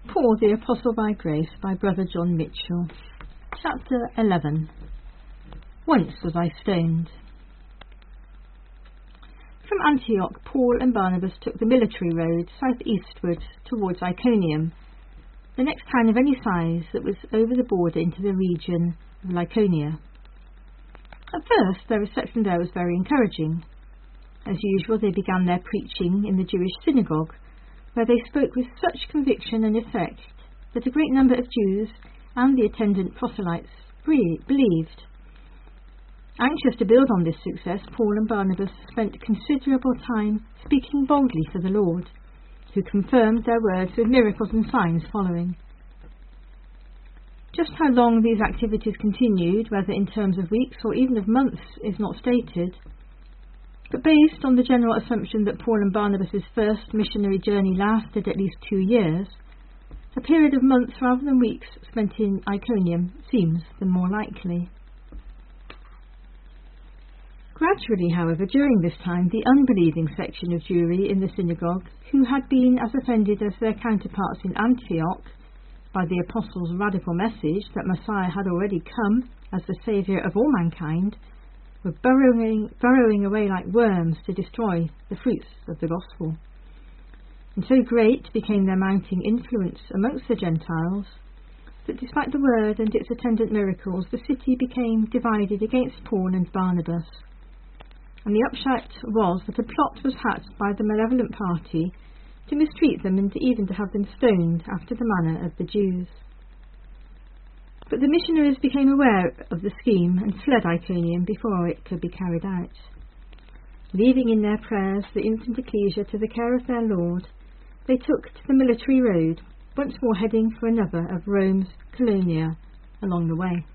Paul the Apostle by Grace by Brother John Mitchell. Chapter 11. Once was I stoned. From Antioch, Paul and Barnabas took the military road southeastward towards Iconium, the next town of any size that was over the border into the region of Lycaonia. At first, their reception there was very encouraging. As usual, they began their preaching in the Jewish synagogue, where they spoke with such conviction and effect that a great number of Jews and the attendant proselytes believed. Anxious to build on this success, Paul and Barnabas spent considerable time speaking boldly for the Lord, who confirmed their words with miracles and signs following. Just how long these activities continued, whether in terms of weeks or even of months, is not stated. But based on the general assumption that Paul and Barnabas' first missionary journey lasted at least 2 years, a period of months rather than weeks spent in Iconium seems the more likely. Gradually, however, during this time, the unbelieving section of Jewry in the synagogue, who had been as offended as their counterparts in Antioch by the apostles' radical message that Messiah had already come as the Saviour of all mankind, were burrowing away like worms to destroy the fruits of the gospel. And so great became their mounting influence amongst the Gentiles that despite the word and its attendant miracles, the city became divided against Paul and Barnabas. And the upshot was that a plot was hatched by the malevolent party to mistreat them and even to have them stoned after the manner of the Jews. But the missionaries became aware of the scheme and fled Iconium before it could be carried out. Leaving in their prayers the infant ecclesia to the care of their Lord, they took to the military road, once more heading for another of Rome's colonia along the way.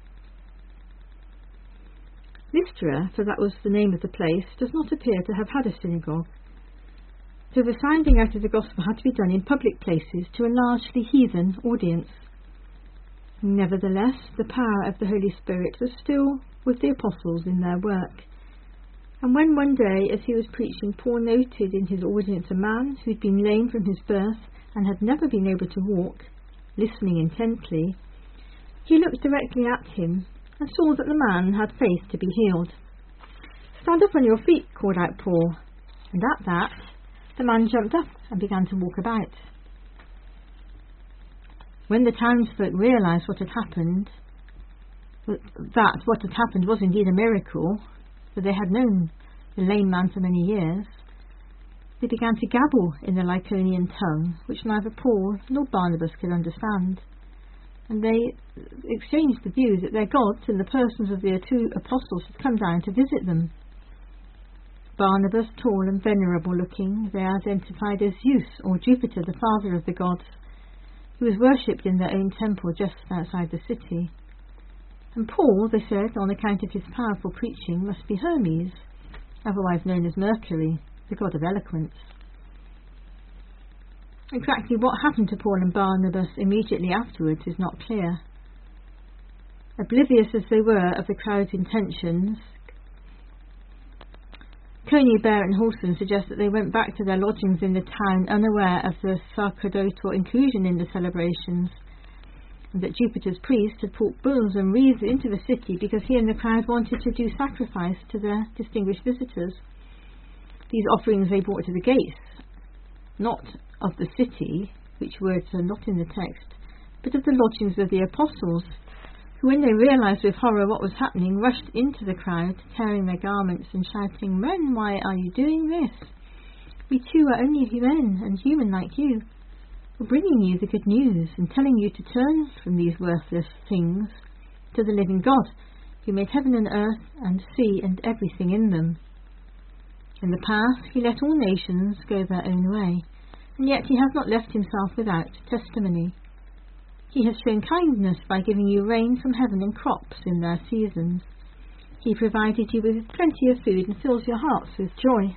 Lystra, for that was the name of the place, does not appear to have had a synagogue, so the sounding out of the gospel had to be done in public places to a largely heathen audience. Nevertheless, the power of the Holy Spirit was still with the apostles in their work. And when one day, as he was preaching, Paul noted in his audience a man who had been lame from his birth and had never been able to walk, listening intently, he looked directly at him and saw that the man had faith to be healed. "Stand up on your feet," called out Paul, and at that the man jumped up and began to walk about. When the townsfolk realised what had happened, that what had happened was indeed a miracle, for they had known the lame man for many years, they began to gabble in the Lycaonian tongue, which neither Paul nor Barnabas could understand, and they exchanged the view that their gods in the persons of their 2 apostles had come down to visit them. Barnabas, tall and venerable looking, they identified as Zeus or Jupiter, the father of the gods, who was worshipped in their own temple just outside the city. And Paul, they said, on account of his powerful preaching, must be Hermes, otherwise known as Mercury, the god of eloquence. Exactly what happened to Paul and Barnabas immediately afterwards is not clear. Oblivious as they were of the crowd's intentions, Conybeare and Halson suggest that they went back to their lodgings in the town unaware of the sacerdotal inclusion in the celebrations, and that Jupiter's priest had brought bulls and wreaths into the city because he and the crowd wanted to do sacrifice to their distinguished visitors. These offerings they brought to the gates, not of the city, which words are not in the text, but of the lodgings of the apostles, who, when they realised with horror what was happening, rushed into the crowd, tearing their garments and shouting, "Men, why are you doing this? We too are only men and human like you. We're bringing you the good news and telling you to turn from these worthless things to the living God, who made heaven and earth and sea and everything in them. In the past he let all nations go their own way, and yet he has not left himself without testimony. He has shown kindness by giving you rain from heaven and crops in their seasons. He provided you with plenty of food and fills your hearts with joy."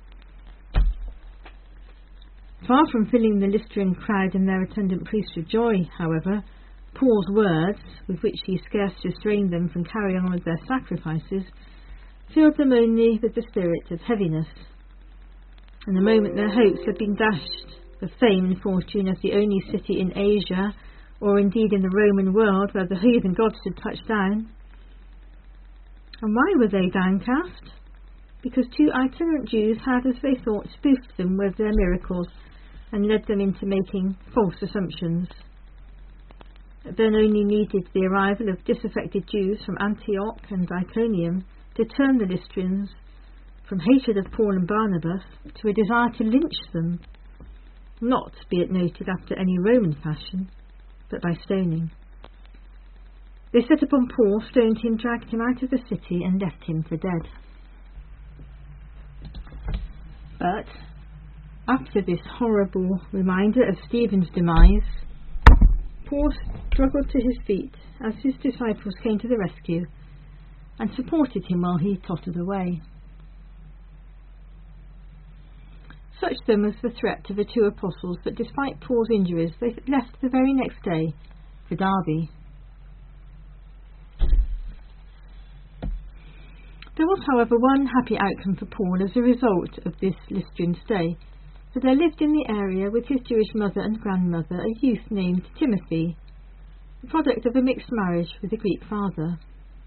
Far from filling the Lystrian crowd and their attendant priests with joy, however, Paul's words, with which he scarce restrained them from carrying on with their sacrifices, filled them only with the spirit of heaviness. And the moment their hopes had been dashed the fame and fortune as the only city in Asia, or indeed in the Roman world, where the heathen gods had touched down. And why were they downcast? Because 2 itinerant Jews had, as they thought, spoofed them with their miracles and led them into making false assumptions. It then only needed the arrival of disaffected Jews from Antioch and Iconium to turn the Lystrians from hatred of Paul and Barnabas to a desire to lynch them, not, be it noted, after any Roman fashion, but by stoning. They set upon Paul, stoned him, dragged him out of the city, and left him for dead. But after this horrible reminder of Stephen's demise, Paul struggled to his feet as his disciples came to the rescue and supported him while he tottered away. Such then was the threat of the 2 apostles that despite Paul's injuries they left the very next day for Derbe. There was, however, one happy outcome for Paul as a result of this Lystrian stay, for there lived in the area with his Jewish mother and grandmother a youth named Timothy, the product of a mixed marriage with a Greek father.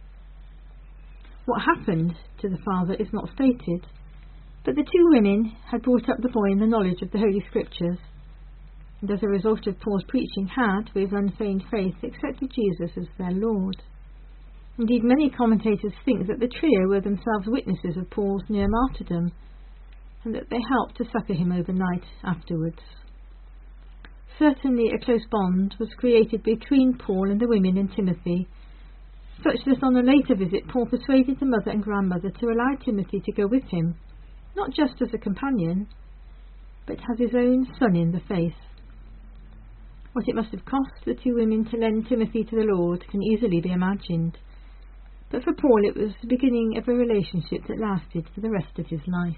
What happened to the father is not stated, but the 2 women had brought up the boy in the knowledge of the Holy Scriptures, and as a result of Paul's preaching had, with unfeigned faith, accepted Jesus as their Lord. Indeed, many commentators think that the trio were themselves witnesses of Paul's near martyrdom, and that they helped to succour him overnight afterwards. Certainly a close bond was created between Paul and the women and Timothy, such that on a later visit Paul persuaded the mother and grandmother to allow Timothy to go with him, not just as a companion, but as his own son in the faith. What it must have cost the 2 women to lend Timothy to the Lord can easily be imagined, but for Paul it was the beginning of a relationship that lasted for the rest of his life.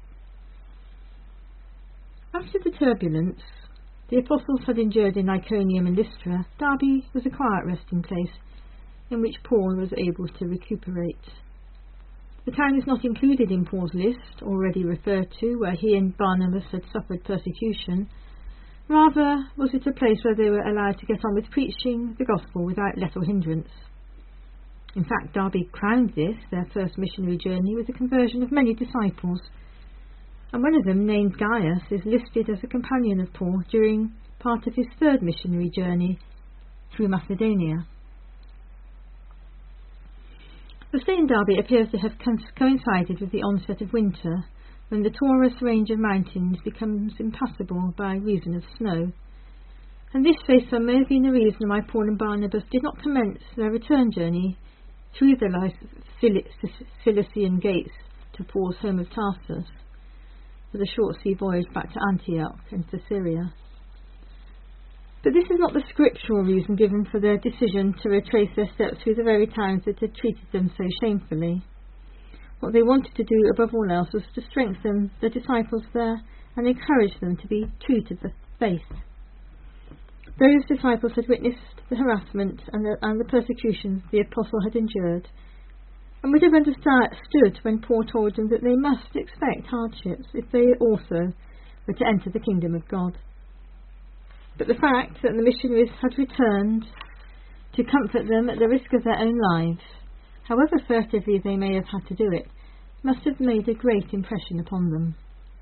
After the turbulence the apostles had endured in Iconium and Lystra, Derbe was a quiet resting place in which Paul was able to recuperate. The town is not included in Paul's list, already referred to, where he and Barnabas had suffered persecution. Rather was it a place where they were allowed to get on with preaching the gospel without let or hindrance. In fact, Derbe crowned this, their first missionary journey, with the conversion of many disciples, and one of them, named Gaius, is listed as a companion of Paul during part of his 3rd missionary journey through Macedonia. The stay in Derbe appears to have coincided with the onset of winter, when the Taurus range of mountains becomes impassable by reason of snow, and this may have been the reason why Paul and Barnabas did not commence their return journey through the Cilician gates to Paul's home of Tarsus, with a short sea voyage back to Antioch and to Syria. But this is not the scriptural reason given for their decision to retrace their steps through the very towns that had treated them so shamefully. What they wanted to do above all else was to strengthen the disciples there and encourage them to be true to the faith. Those disciples had witnessed the harassment and the persecutions the apostle had endured, and would have understood when Paul told them that they must expect hardships if they also were to enter the kingdom of God. But the fact that the missionaries had returned to comfort them at the risk of their own lives, however furtively they may have had to do it, must have made a great impression upon them.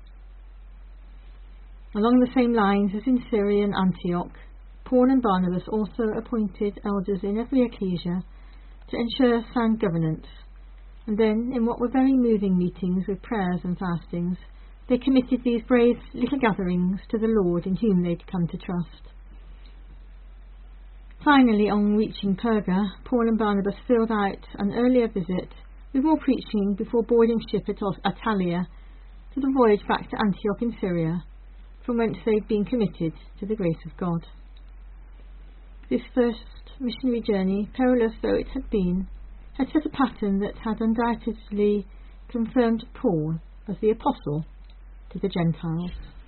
Along the same lines as in Syria and Antioch, Paul and Barnabas also appointed elders in every ecclesia to ensure sound governance, and then, in what were very moving meetings with prayers and fastings, they committed these brave little gatherings to the Lord in whom they'd come to trust. Finally, on reaching Perga, Paul and Barnabas filled out an earlier visit with more preaching before boarding ship at Attalia to the voyage back to Antioch in Syria, from whence they'd been committed to the grace of God. This first missionary journey, perilous though it had been, had set a pattern that had undoubtedly confirmed Paul as the apostle to the Gentiles.